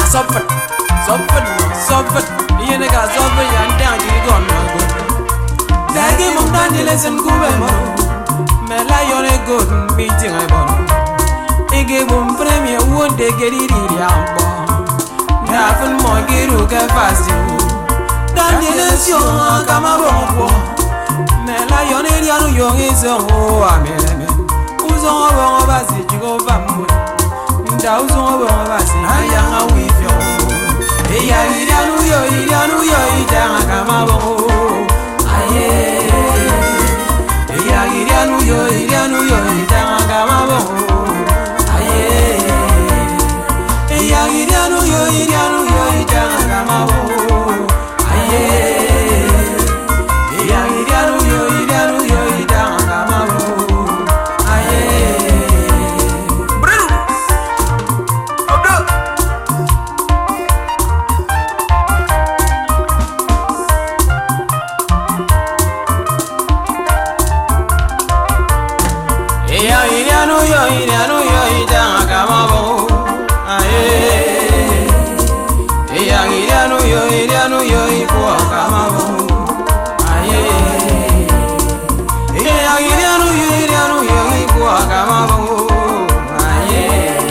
suffer. You nigga suffer, and down you go no good. Dagi mum dan di lesen kube mo. Mela yone good meeting I bon. Ige bum premier won de geri di ambo. Dafun mo giru ka fast you. Dan di lesion kama bon. Mela yone di anu yong izo o amele. Uzo bo basi jigo bamu. Nda uzo bo basi ayanga wifyo. Eya irianu yo idanga kama bo. Aye. Eya irianu yo idanga kama bo. Aye. Eya irianu yo idanga kama bo. Aye. Eya irianu yo idanga kama bo. Aye. Breno. Abdo. Irianu yo idanga kama bo. Aye. Irianu yo ikwa kama bo. Aye. Irianu yo ikwa kama bo. Aye.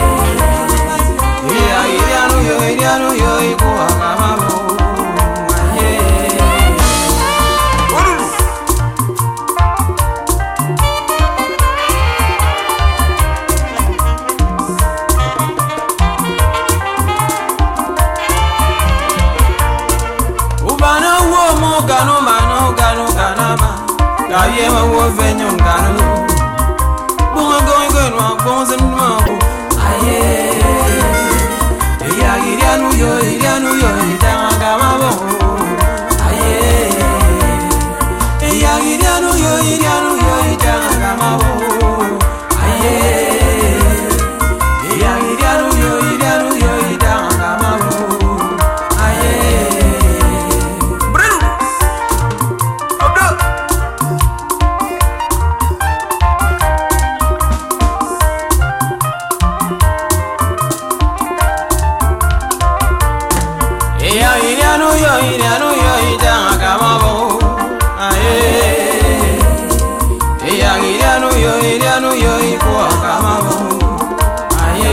Irianu yo ikwa kama bo. Aye. Ganama Gaye ma wo venyo ngano Bunga going wa bonzen ma Aye Eya irianu yo idanga kama bo Aye Eya irianu yo idanga kama bo Aye Eya irianu yo idanga kama bo Aye Irianu yo idanga kama bo. Aye. Irianu yo ikwa kama bo. Aye.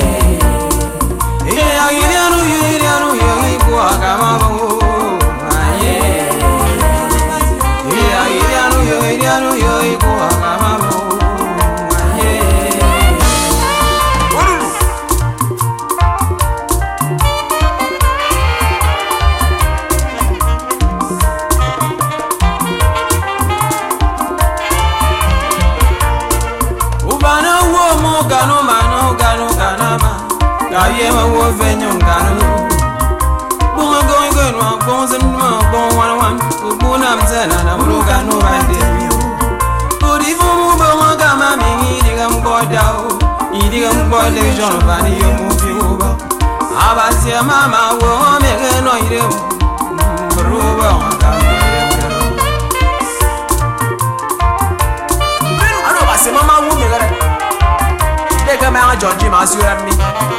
Irianu yo ikwa kama bo. Aye. Irianu yo ikwa kama bo. Aye. Ganama Gaye ma wo venyo ngano Bunga going wa bonzen ma bon wan Ubuna mzela na mruga no rande Urifu mu bonga kama mingi diga mboda o Idiga mbode jono bani yo mufi uba Abasi ya mama wo mege no ire Mruba wakama Ano basi mama wo mege Dega me Georgie masura mi.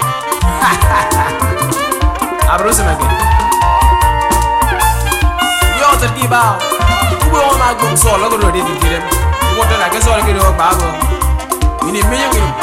Abrose me. Yo tertiba. Ubo ma gum so lo go di dire. Wo to la ke so ke do ba go. Ini me yang ini.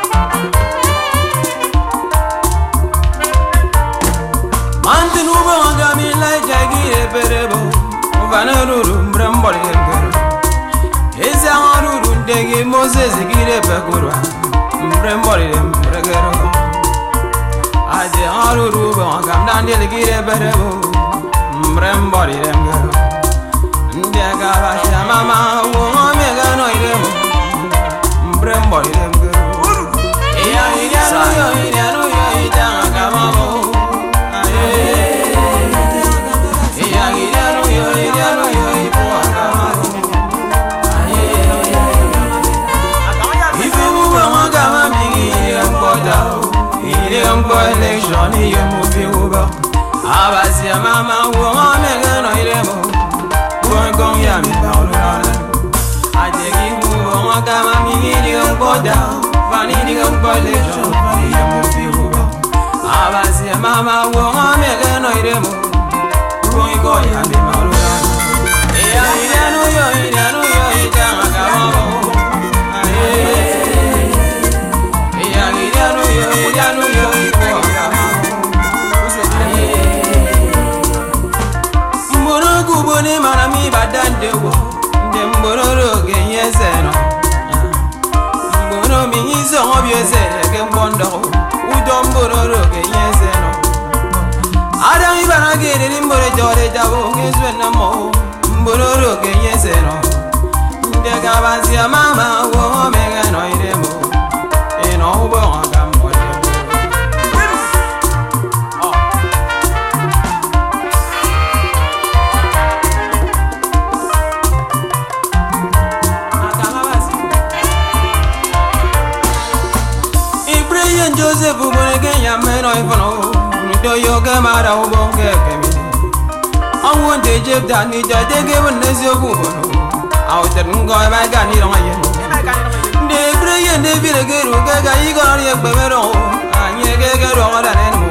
Mantin ubo ga mi la jagi e perebo. Uvana ruru mbrambori ngero. Eza ruru ndege Moses gire pekura. Mbrembori mbregero Aje aruru bo gamdan de gire berebo Mbrembori ngero Ndega basha mama wo mega no iremo Mbrembori ngero Eya irianu yo idanga kama bo Aye Eya irianu yo ikwa kama bo election ye mu fi uba abasi mama wo mega no iremo wo gon ya mi ba olala ajegi mu wo kama mi ni ngoda fani ni election ye mu fi uba abasi ya mama wo ngame ga no iremo wo iko ya be marura ya iranu yo ita ga mama ya iranu yo iko ga mama mboro kubone marami badande wo ndemboro roge yeseno mboro mi izo obiese ge mbondo udomboro roge yeseno ada ibara ge de mboro jore jabo ngeswena mo mboro roge yeseno ndega basi mama wo mega no iremo eno ubo ngambole Joseph Bonege Yameno Ivono, do yoga mara ubonge kemi. I want to jib that need to give a Nezio Bubono. Out at Ngoy Magani on my yellow. The Bray and the Villa Gaga, you got your Bevero, and you get all that animal.